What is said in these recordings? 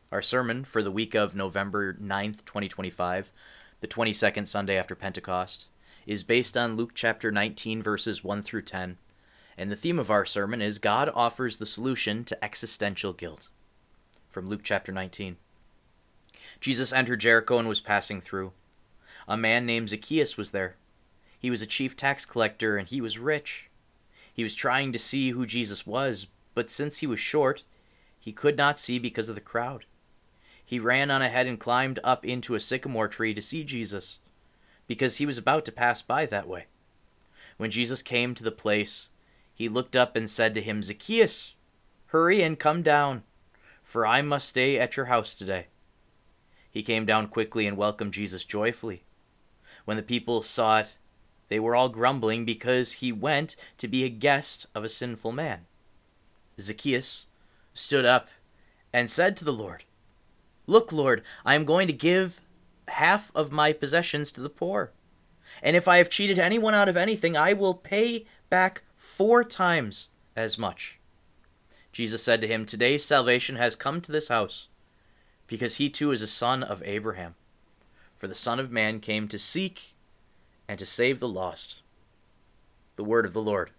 Our sermon for the week of November 9th, 2025, the 22nd Sunday after Pentecost, is based on Luke chapter 19, verses 1 through 10, and the theme of our sermon is God offers the solution to existential guilt. From Luke chapter 19. Jesus entered Jericho and was passing through. A man named Zacchaeus was there. He was a chief tax collector and he was rich. He was trying to see who Jesus was, but since he was short, he could not see because of the crowd. He ran on ahead and climbed up into a sycamore tree to see Jesus, because he was about to pass by that way. When Jesus came to the place, he looked up and said to him, "Zacchaeus, hurry and come down, for I must stay at your house today." He came down quickly and welcomed Jesus joyfully. When the people saw it, they were all grumbling because he went to be a guest of a sinful man. Zacchaeus stood up and said to the Lord, "Look, Lord, I am going to give half of my possessions to the poor. And if I have cheated anyone out of anything, I will pay back 4 times as much." Jesus said to him, "Today salvation has come to this house, because he too is a son of Abraham. For the Son of Man came to seek and to save the lost." The word of the Lord.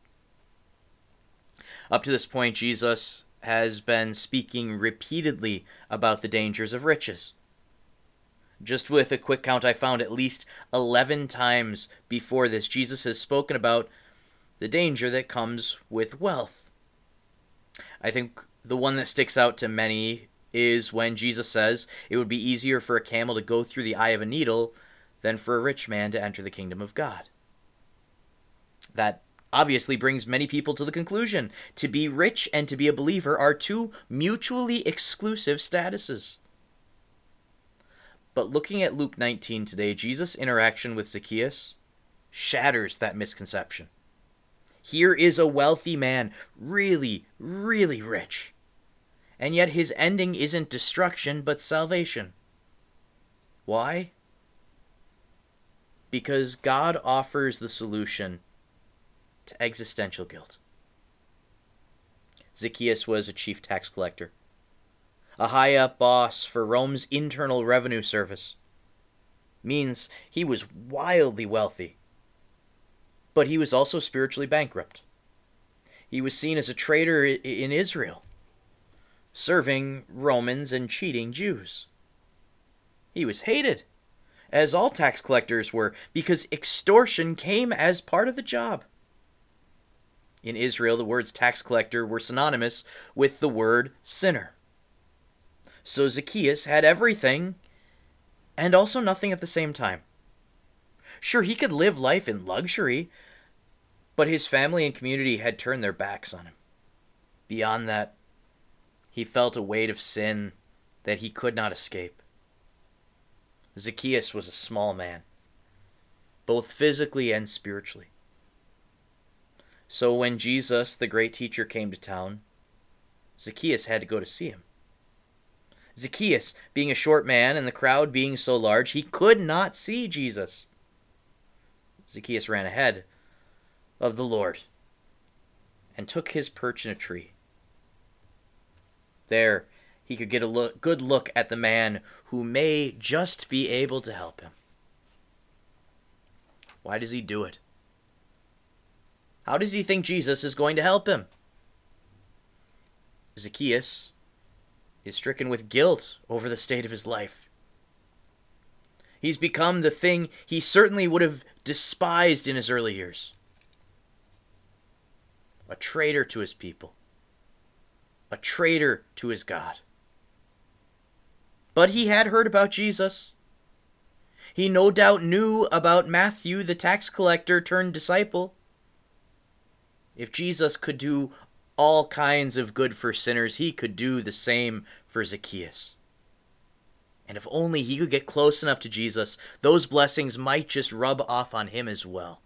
Up to this point, Jesus has been speaking repeatedly about the dangers of riches. Just with a quick count, I found at least 11 times before this, Jesus has spoken about the danger that comes with wealth. I think the one that sticks out to many is when Jesus says it would be easier for a camel to go through the eye of a needle than for a rich man to enter the kingdom of God. That obviously brings many people to the conclusion to be rich and to be a believer are 2 mutually exclusive statuses. But looking at Luke 19 today, Jesus' interaction with Zacchaeus shatters that misconception. Here is a wealthy man, really, really rich, and yet his ending isn't destruction but salvation. Why? Because God offers the solution to existential guilt. Zacchaeus was a chief tax collector, a high-up boss for Rome's Internal Revenue Service. Means he was wildly wealthy, but he was also spiritually bankrupt. He was seen as a traitor in Israel, serving Romans and cheating Jews. He was hated, as all tax collectors were, because extortion came as part of the job. In Israel, the words tax collector were synonymous with the word sinner. So Zacchaeus had everything and also nothing at the same time. Sure, he could live life in luxury, but his family and community had turned their backs on him. Beyond that, he felt a weight of sin that he could not escape. Zacchaeus was a small man, both physically and spiritually. So when Jesus, the great teacher, came to town, Zacchaeus had to go to see him. Zacchaeus, being a short man and the crowd being so large, he could not see Jesus. Zacchaeus ran ahead of the Lord and took his perch in a tree. There, he could get a good look at the man who may just be able to help him. Why does he do it? How does he think Jesus is going to help him? Zacchaeus is stricken with guilt over the state of his life. He's become the thing he certainly would have despised in his early years. A traitor to his people. A traitor to his God. But he had heard about Jesus. He no doubt knew about Matthew, the tax collector turned disciple. If Jesus could do all kinds of good for sinners, he could do the same for Zacchaeus. And if only he could get close enough to Jesus, those blessings might just rub off on him as well.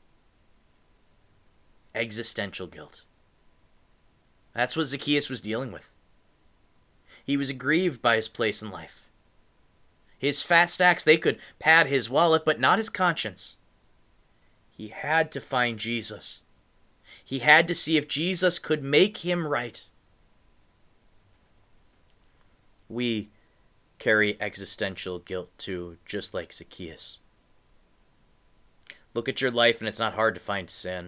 Existential guilt. That's what Zacchaeus was dealing with. He was aggrieved by his place in life. His fast acts, they could pad his wallet, but not his conscience. He had to find Jesus. He had to see if Jesus could make him right. We carry existential guilt too, just like Zacchaeus. Look at your life and it's not hard to find sin.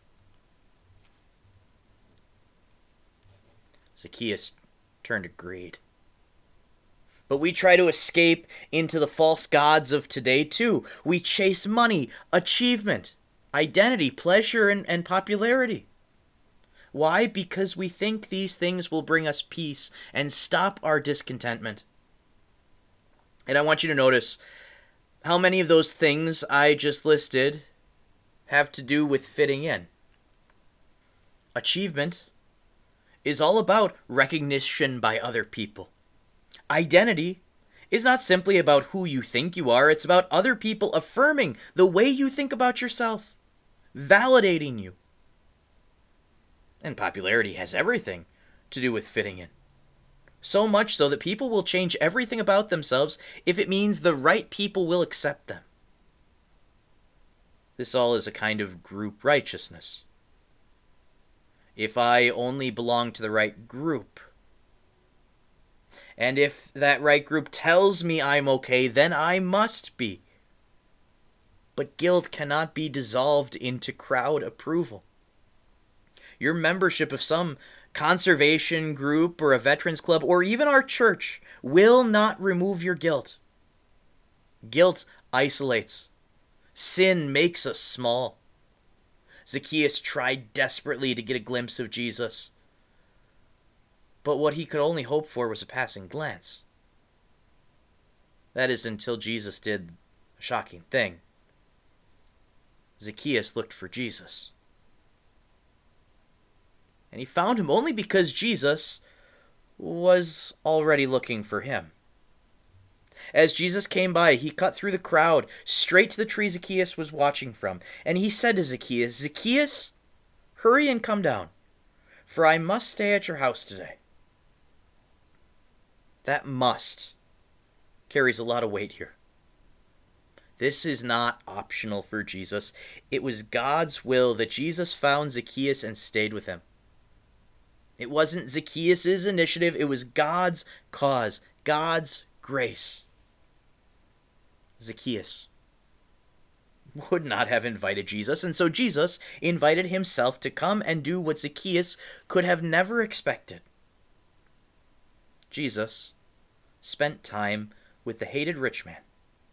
Zacchaeus turned to greed. But we try to escape into the false gods of today too. We chase money, achievement, identity, pleasure, and popularity. Why? Because we think these things will bring us peace and stop our discontentment. And I want you to notice how many of those things I just listed have to do with fitting in. Achievement is all about recognition by other people. Identity is not simply about who you think you are, it's about other people affirming the way you think about yourself, validating you. And popularity has everything to do with fitting in. So much so that people will change everything about themselves if it means the right people will accept them. This all is a kind of group righteousness. If I only belong to the right group, and if that right group tells me I'm okay, then I must be. But guilt cannot be dissolved into crowd approval. Your membership of some conservation group or a veterans club or even our church will not remove your guilt. Guilt isolates. Sin makes us small. Zacchaeus tried desperately to get a glimpse of Jesus, but what he could only hope for was a passing glance. That is until Jesus did a shocking thing. Zacchaeus looked for Jesus. And he found him only because Jesus was already looking for him. As Jesus came by, he cut through the crowd, straight to the tree Zacchaeus was watching from. And he said to Zacchaeus, "Zacchaeus, hurry and come down, for I must stay at your house today." That must carries a lot of weight here. This is not optional for Jesus. It was God's will that Jesus found Zacchaeus and stayed with him. It wasn't Zacchaeus' initiative, it was God's cause, God's grace. Zacchaeus would not have invited Jesus, and so Jesus invited himself to come and do what Zacchaeus could have never expected. Jesus spent time with the hated rich man.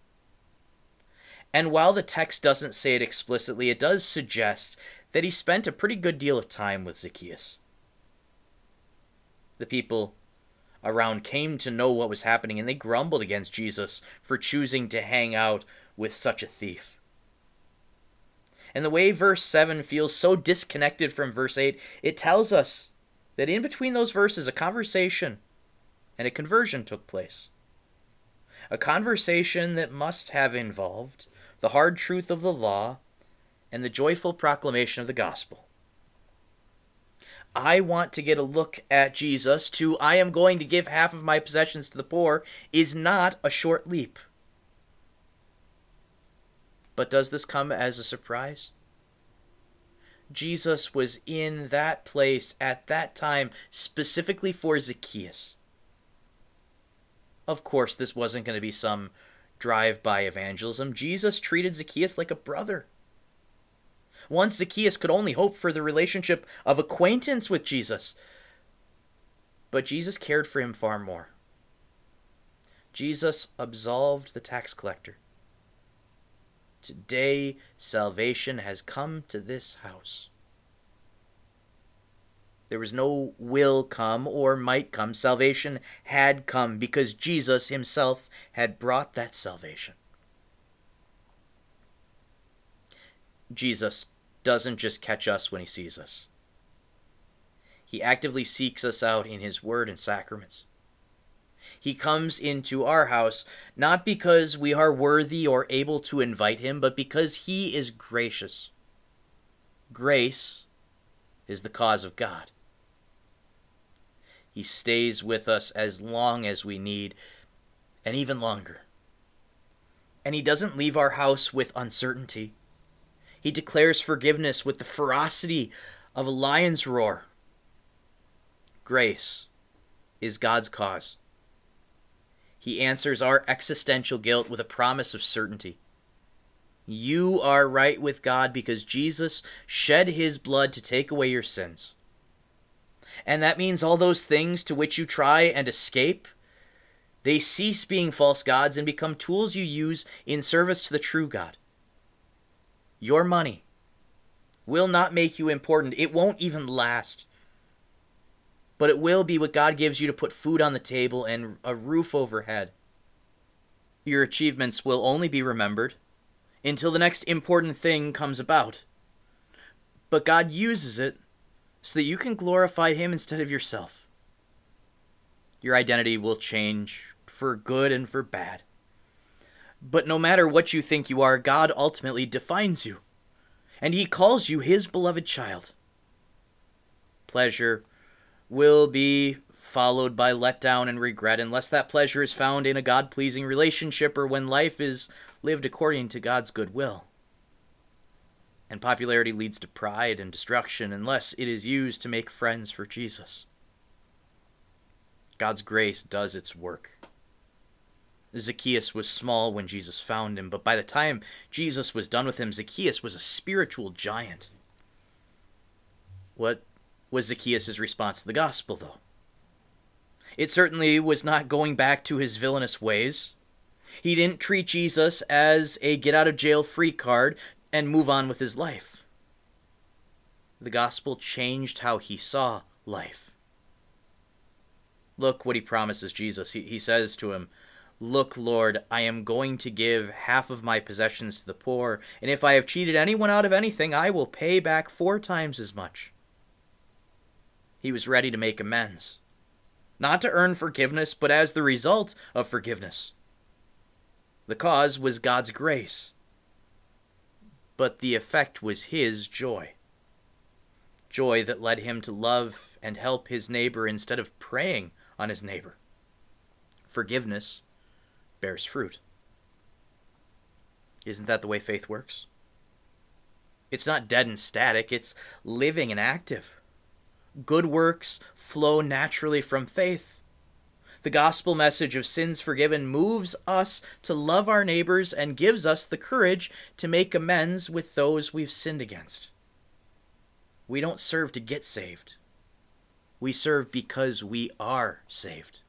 And while the text doesn't say it explicitly, it does suggest that he spent a pretty good deal of time with Zacchaeus. The people around came to know what was happening, and they grumbled against Jesus for choosing to hang out with such a thief. And the way verse 7 feels so disconnected from verse 8, it tells us that in between those verses, a conversation and a conversion took place. A conversation that must have involved the hard truth of the law and the joyful proclamation of the gospel. I want to get a look at Jesus to I am going to give half of my possessions to the poor is not a short leap. But does this come as a surprise? Jesus was in that place at that time specifically for Zacchaeus. Of course, this wasn't going to be some drive-by evangelism. Jesus treated Zacchaeus like a brother. Once Zacchaeus could only hope for the relationship of acquaintance with Jesus. But Jesus cared for him far more. Jesus absolved the tax collector. Today, salvation has come to this house. There was no will come or might come. Salvation had come because Jesus himself had brought that salvation. Jesus doesn't just catch us when he sees us. He actively seeks us out in his word and sacraments. He comes into our house not because we are worthy or able to invite him, but because he is gracious. Grace is the cause of God. He stays with us as long as we need, and even longer. And he doesn't leave our house with uncertainty. He declares forgiveness with the ferocity of a lion's roar. Grace is God's cause. He answers our existential guilt with a promise of certainty. You are right with God because Jesus shed his blood to take away your sins. And that means all those things to which you try and escape, they cease being false gods and become tools you use in service to the true God. Your money will not make you important. It won't even last. But it will be what God gives you to put food on the table and a roof overhead. Your achievements will only be remembered until the next important thing comes about. But God uses it so that you can glorify him instead of yourself. Your identity will change for good and for bad. But no matter what you think you are, God ultimately defines you, and he calls you his beloved child. Pleasure will be followed by letdown and regret unless that pleasure is found in a God-pleasing relationship or when life is lived according to God's good will. And popularity leads to pride and destruction unless it is used to make friends for Jesus. God's grace does its work. Zacchaeus was small when Jesus found him, but by the time Jesus was done with him, Zacchaeus was a spiritual giant. What was Zacchaeus' response to the gospel, though? It certainly was not going back to his villainous ways. He didn't treat Jesus as a get-out-of-jail-free card and move on with his life. The gospel changed how he saw life. Look what he promises Jesus. He says to him, "Look, Lord, I am going to give half of my possessions to the poor, and if I have cheated anyone out of anything, I will pay back 4 times as much." He was ready to make amends, not to earn forgiveness, but as the result of forgiveness. The cause was God's grace, but the effect was his joy. Joy that led him to love and help his neighbor instead of preying on his neighbor. Forgiveness bears fruit. Isn't that the way faith works? It's not dead and static, it's living and active. Good works flow naturally from faith. The gospel message of sins forgiven moves us to love our neighbors and gives us the courage to make amends with those we've sinned against. We don't serve to get saved. We serve because we are saved.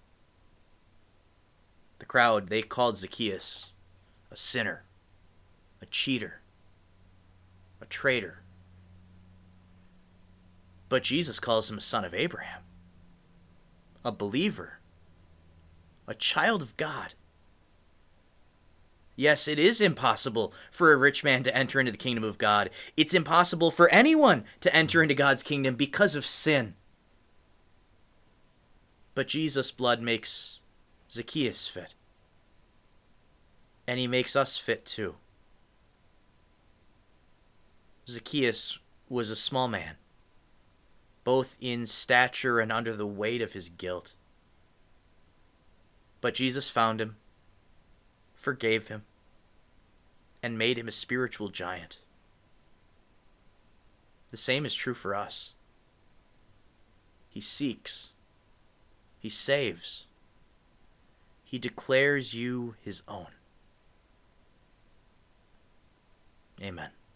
The crowd, they called Zacchaeus a sinner, a cheater, a traitor. But Jesus calls him a son of Abraham, a believer, a child of God. Yes, it is impossible for a rich man to enter into the kingdom of God. It's impossible for anyone to enter into God's kingdom because of sin. But Jesus' blood makes Zacchaeus fit. And he makes us fit too. Zacchaeus was a small man, both in stature and under the weight of his guilt. But Jesus found him, forgave him, and made him a spiritual giant. The same is true for us. He seeks. He saves. He declares you his own. Amen.